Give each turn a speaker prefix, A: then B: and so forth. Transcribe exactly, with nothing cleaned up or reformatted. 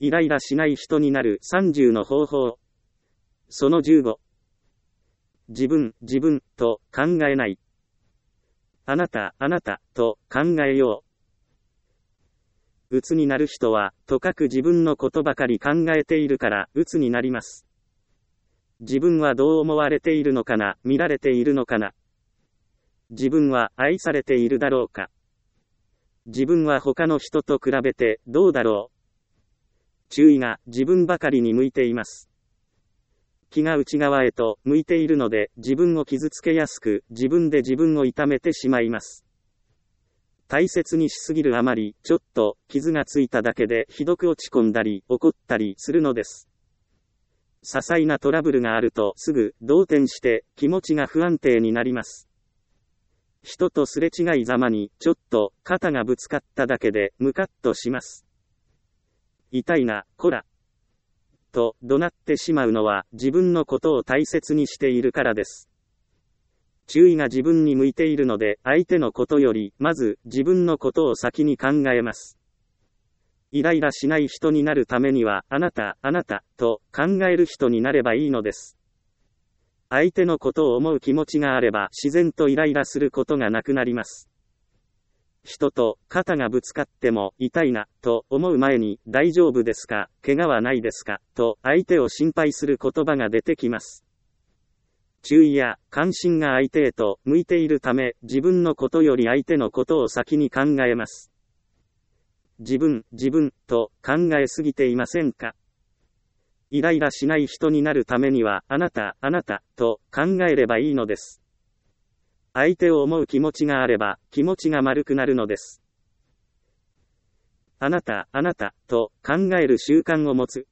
A: イライラしない人になるさんじゅうの方法。そのじゅうご。自分、自分、と考えない。あなた、あなた、と考えよう。鬱になる人は、とかく自分のことばかり考えているから、鬱になります。自分はどう思われているのかな、見られているのかな。自分は愛されているだろうか。自分は他の人と比べてどうだろう。注意が自分ばかりに向いています。気が内側へと向いているので自分を傷つけやすく自分で自分を痛めてしまいます。大切にしすぎるあまりちょっと傷がついただけでひどく落ち込んだり怒ったりするのです。些細なトラブルがあるとすぐ動転して気持ちが不安定になります。人とすれ違いざまにちょっと肩がぶつかっただけでムカッとします。痛いな、こら。と怒鳴ってしまうのは自分のことを大切にしているからです。注意が自分に向いているので相手のことよりまず自分のことを先に考えます。イライラしない人になるためにはあなた、あなた、と考える人になればいいのです。相手のことを思う気持ちがあれば自然とイライラすることがなくなります。人と肩がぶつかっても痛いなと思う前に大丈夫ですか、怪我はないですかと相手を心配する言葉が出てきます。注意や関心が相手へと向いているため自分のことより相手のことを先に考えます。自分、自分と考えすぎていませんか？イライラしない人になるためにはあなた、あなたと考えればいいのです。相手を思う気持ちがあれば気持ちが丸くなるのです。あなた、あなたと考える習慣を持つ。